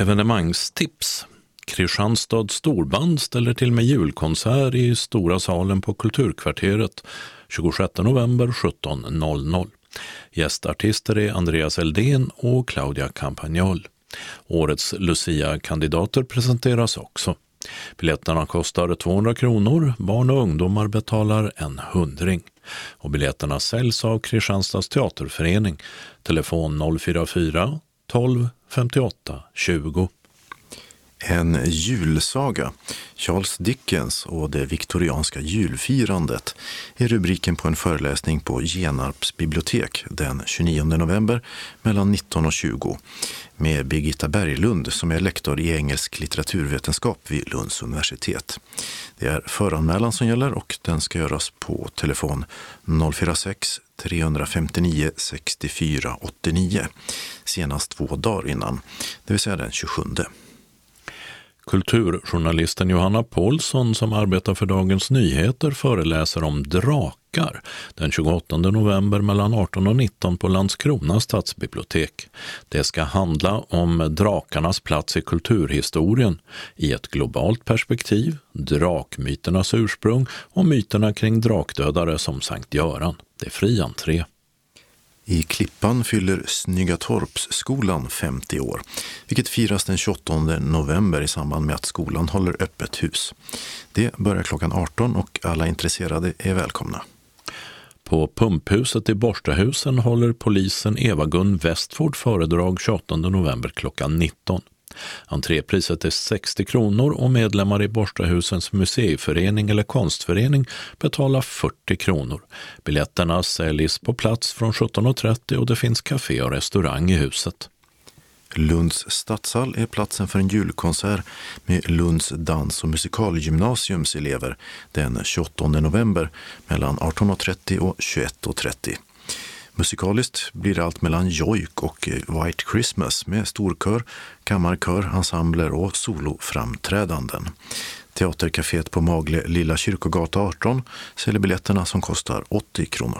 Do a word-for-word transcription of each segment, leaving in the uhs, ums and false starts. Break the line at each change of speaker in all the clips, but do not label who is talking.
Evenemangstips. Kristianstad storband ställer till med julkonsert i Stora salen på Kulturkvarteret tjugosjätte november sjutton noll noll. Gästartister är Andreas Eldén och Claudia Campagnol. Årets Lucia-kandidater presenteras också. Biljetterna kostar tvåhundra kronor, barn och ungdomar betalar en hundring. Och biljetterna säljs av Kristianstads teaterförening. Telefon noll fyra fyra tolv femtioåtta tjugo.
En julsaga, Charles Dickens och det viktorianska julfirandet är rubriken på en föreläsning på Genarps bibliotek den tjugonionde november mellan nitton och tjugo med Birgitta Berglund som är lektor i engelsk litteraturvetenskap vid Lunds universitet. Det är föranmälan som gäller och den ska göras på telefon noll fyra sex tre fem nio sex fyra åtta nio senast två dagar innan, det vill säga den tjugosjunde.
Kulturjournalisten Johanna Paulsson som arbetar för Dagens Nyheter föreläser om drakar den tjugoåttonde november mellan arton och nitton på Landskrona stadsbibliotek. Det ska handla om drakarnas plats i kulturhistorien i ett globalt perspektiv, drakmyternas ursprung och myterna kring drakdödare som Sankt Göran. Det är fri entré.
I Klippan fyller Snyggatorpsskolan femtio år, vilket firas den tjugoåttonde november i samband med att skolan håller öppet hus. Det börjar klockan arton och alla intresserade är välkomna.
På Pumphuset i Borstahusen håller polisen Eva-Gun Westford föredrag tjugoåttonde november klockan nitton. Entrépriset är sextio kronor och medlemmar i Borstahusens museiförening eller konstförening betalar fyrtio kronor. Biljetterna säljs på plats från sjutton och trettio och det finns café och restaurang i huset.
Lunds stadshall är platsen för en julkonsert med Lunds dans- och musikalgymnasiums elever den tjugoåttonde november mellan arton och trettio och tjugoett och trettio. Musikaliskt blir det allt mellan jojk och White Christmas med storkör, kammarkör, ensembler och soloframträdanden. Teatercaféet på Magle Lilla Kyrkogata arton säljer biljetterna som kostar åttio kronor.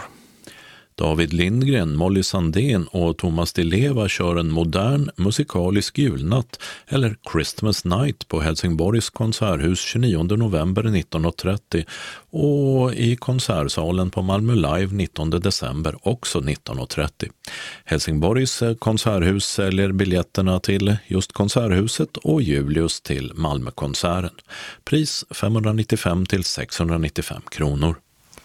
David Lindgren, Molly Sandén och Thomas Di Leva kör en modern musikalisk julnatt eller Christmas Night på Helsingborgs konserthus tjugonionde november nitton och trettio och i konsertsalen på Malmö Live nittonde december också nitton och trettio. Helsingborgs konserthus säljer biljetterna till just konserthuset och Julius till Malmökonserten. Pris femhundranittiofem till sexhundranittiofem kronor.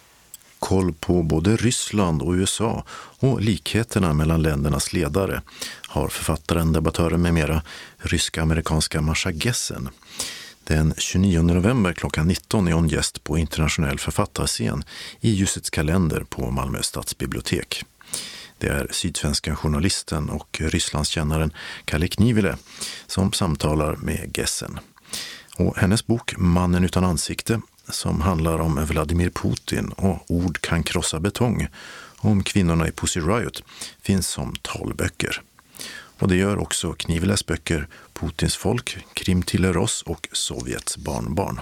Koll på både Ryssland och U S A och likheterna mellan ländernas ledare har författaren, debattören med mera ryska-amerikanska Masha Gessen. Den tjugonionde november klockan nitton är hon gäst på internationell författarscen i Ljusets kalender på Malmö stadsbibliotek. Det är sydsvenska journalisten och Rysslandskännaren Kalle Knivile som samtalar med Gessen. Och hennes bok Mannen utan ansikte som handlar om Vladimir Putin och Ord kan krossa betong om kvinnorna i Pussy Riot finns som talböcker. Och det gör också Kniviles böcker Putins folk, Krim tillhör oss och Sovjets barnbarn.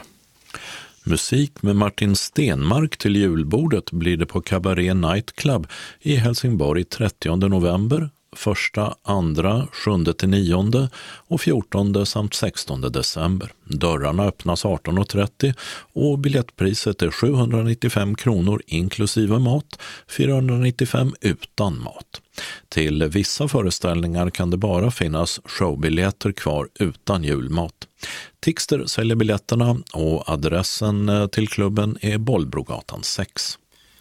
Musik med Martin Stenmark till julbordet blir det på Cabaret Nightclub i Helsingborg trettionde november, första, andra, sjunde till nionde och fjortonde samt sextonde december. Dörrarna öppnas arton och trettio och biljettpriset är sjuhundranittiofem kronor inklusive mat, fyrahundranittiofem utan mat. Till vissa föreställningar kan det bara finnas showbiljetter kvar utan julmat. Tixter säljer biljetterna och adressen till klubben är Bollbrogatan sex.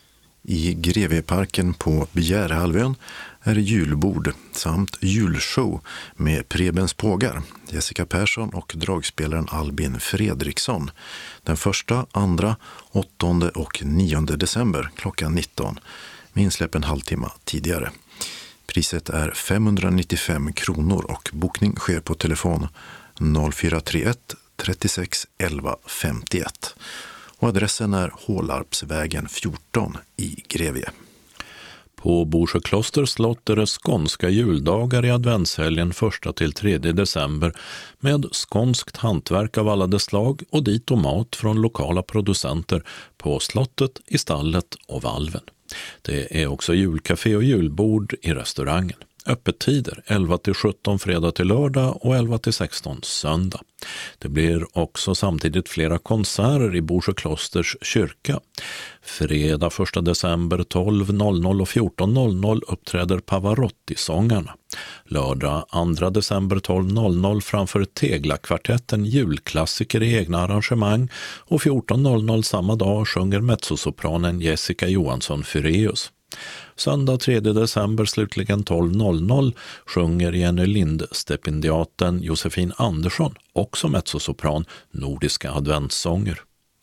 I Grevieparken på Bjärehalvön är det julbord samt julshow med Prebens pågar, Jessica Persson och dragspelaren Albin Fredriksson. Den första, andra, åttonde och nionde december klockan nitton, med insläpp en halvtimme tidigare. Priset är femhundranittiofem kronor och bokning sker på telefon noll fyra tre ett trettiosex elva femtioett. Och adressen är Hålarpsvägen fjorton i Grevie.
På Borsjöklosters slott är det skånska juldagar i adventshelgen första till tredje december med skånskt hantverk av alla dess slag och dit och mat från lokala producenter på slottet, i stallet och valven. Det är också julcafé och julbord i restaurangen. Öppettider elva till sjutton fredag till lördag och elva till sexton söndag. Det blir också samtidigt flera konserter i Borsjö klosters kyrka. Fredag första december tolv noll noll och fjorton noll noll uppträder Pavarotti-sångarna. Lördag andra december tolv noll noll framför Tegla-kvartetten julklassiker i egna arrangemang och fjorton noll noll samma dag sjunger mezzosopranen Jessica Johansson-Fyreus. Söndag tredje december slutligen tolv noll noll sjunger Jenny Lind-stipendiaten Josefin Andersson, också mezzosopran, nordiska adventssånger.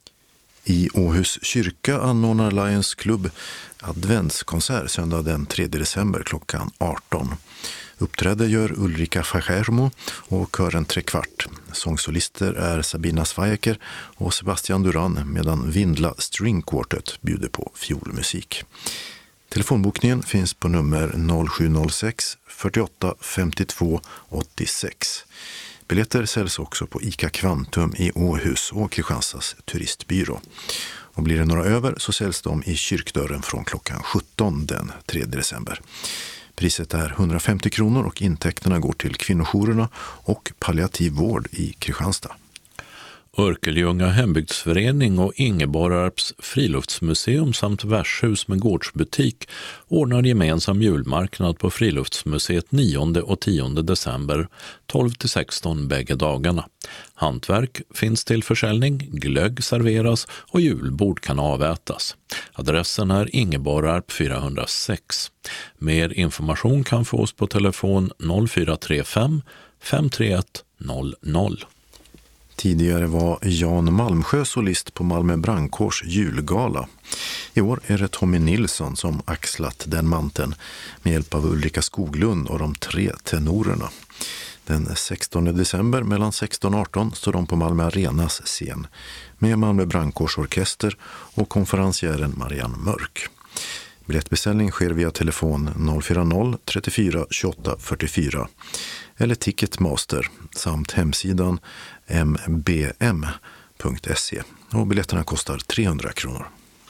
I Åhus kyrka anordnar Lions Club adventskonsert söndag den tredje december klockan arton. Uppträder gör Ulrika Fagermo och kören Trekvart. Sångsolister är Sabina Svajeker och Sebastian Duran, medan Vindla String Quartet bjuder på fiolmusik. Telefonbokningen finns på nummer noll sju noll sex fyrtioåtta femtiotvå åttiosex. Biljetter säljs också på ICA Kvantum i Åhus och Kristianstads turistbyrå. Och blir det några över så säljs de i kyrkdörren från klockan sjutton den tredje december. Priset är hundrafemtio kronor och intäkterna går till kvinnojourerna och palliativ vård i Kristianstad.
Örkelljunga hembygdsförening och Ingeborgarps friluftsmuseum samt värdshus med gårdsbutik ordnar gemensam julmarknad på Friluftsmuseet nionde och tionde december tolv till sexton bägge dagarna. Hantverk finns till försäljning, glögg serveras och julbord kan avätas. Adressen är Ingeborgarp fyrahundrasex. Mer information kan fås på telefon noll fyra tre fem fem tre ett noll noll.
Tidigare var Jan Malmsjö solist på Malmö brandkårs julgala. I år är det Tommy Nilsson som axlat den manteln med hjälp av Ulrika Skoglund och de tre tenorerna. Den sextonde december mellan sexton och arton står de på Malmö Arenas scen med Malmö brandkårsorkester och konferencieren Marianne Mörk. Biljettbeställning sker via telefon noll fyra noll trettiofyra tjugoåtta fyrtiofyra eller Ticketmaster samt hemsidan m b m punkt se, och biljetterna kostar trehundra kronor.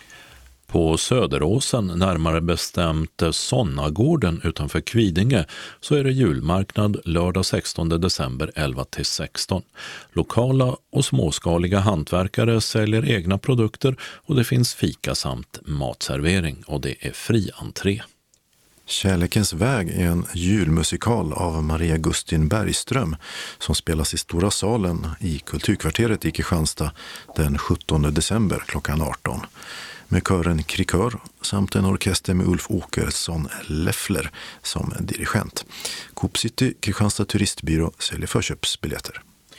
På Söderåsen, närmare bestämt Sonnagården utanför Kvidinge, så är det julmarknad lördag sextonde december elva till sexton. Lokala och småskaliga hantverkare säljer egna produkter och det finns fika samt matservering, och det är fri entré.
Kärlekens väg är en julmusikal av Maria Gustin Bergström som spelas i Stora salen i Kulturkvarteret i Kristianstad den sjuttonde december klockan arton. Med kören Krikör samt en orkester med Ulf Åkersson Leffler som dirigent. Coop City, Kristianstad turistbyrå, säljer förköpsbiljetter.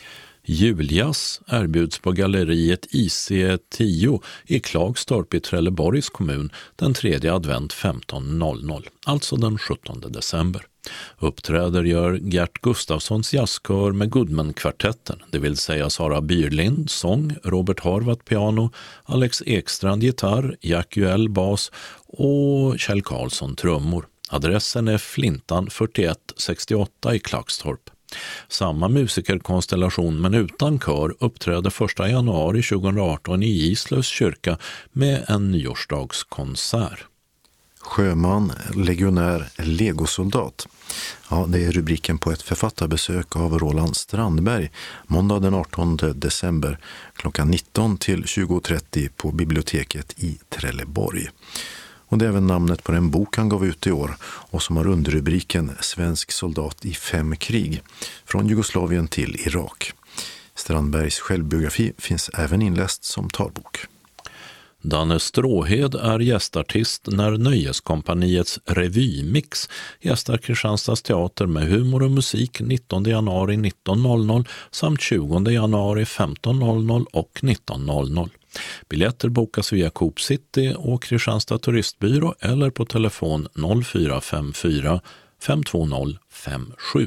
Juljazz erbjuds på galleriet I C tio i Klagstorp i Trelleborgs kommun den tredje advent femton noll noll, alltså den sjuttonde december. Uppträder gör Gert Gustafssons jazzkör med Goodman-kvartetten, det vill säga Sara Byrlind, sång, Robert Harvat, piano, Alex Ekstrand, gitarr, Jack Juell, bas och Kjell Karlsson, trummor. Adressen är Flintan fyrtioett sextioåtta i Klagstorp. Samma musikerkonstellation men utan kör uppträder första januari tjugoarton i Islövs kyrka med en nyårsdagskonsert.
Sjöman, legionär, legosoldat. Ja, det är rubriken på ett författarbesök av Roland Strandberg måndag den artonde december klockan nitton till tjugo trettio på biblioteket i Trelleborg. Och det är även namnet på den bok han gav ut i år och som har underrubriken Svensk soldat i fem krig från Jugoslavien till Irak. Strandbergs självbiografi finns även inläst som talbok.
Danne Stråhed är gästartist när Nöjeskompaniets revymix gästar Kristianstads teater med humor och musik nittonde januari nitton noll noll samt tjugonde januari femton noll noll och nitton noll noll. Biljetter bokas via Coop City och Kristianstad turistbyrå eller på telefon noll fyra fem fyra fem två noll fem sju.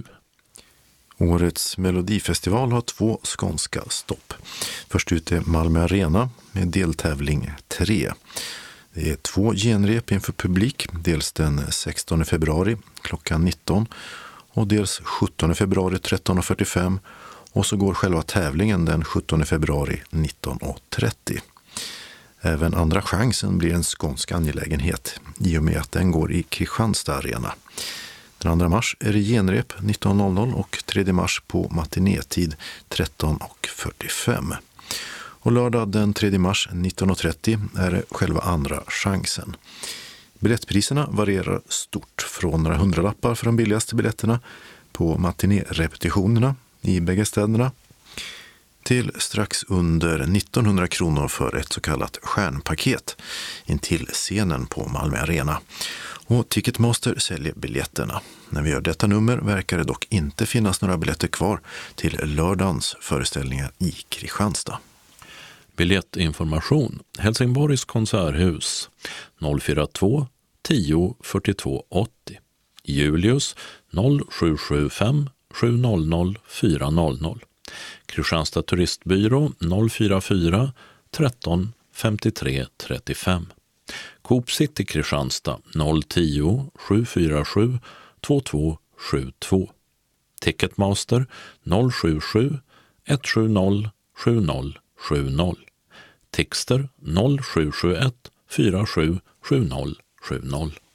Årets Melodifestival har två skånska stopp. Först ut är Malmö Arena med deltävling tre. Det är två genrep inför publik, dels den sextonde februari klockan nitton och dels sjuttonde februari tretton fyrtiofem, och så går själva tävlingen den sjuttonde februari nitton trettio. Även andra chansen blir en skånsk angelägenhet i och med att den går i Kristianstad Arena. Den andra mars är det genrep nitton noll noll och tredje mars på matinétid tretton fyrtiofem. Och lördag den tredje mars nitton trettio är det själva andra chansen. Biljettpriserna varierar stort från några hundralappar för de billigaste biljetterna på matinérepetitionerna i bägge städerna till strax under nittonhundra kronor för ett så kallat stjärnpaket intill scenen på Malmö Arena. Och Ticketmaster säljer biljetterna. När vi gör detta nummer verkar det dock inte finnas några biljetter kvar till lördagens föreställningar i Kristianstad.
Biljettinformation: Helsingborgs konserthus noll fyra två tio fyrtiotvå åttio, Julius noll sju sju fem sju noll noll fyra noll noll, Kristianstad turistbyrå noll fyra fyra tretton femtiotre trettiofem, Coop City Kristianstad noll tio sju fyra sju två två sju två, Ticketmaster noll sju sju ett sju noll sju noll sju noll, Tixter noll sju sju ett fyra sju sju noll sju noll.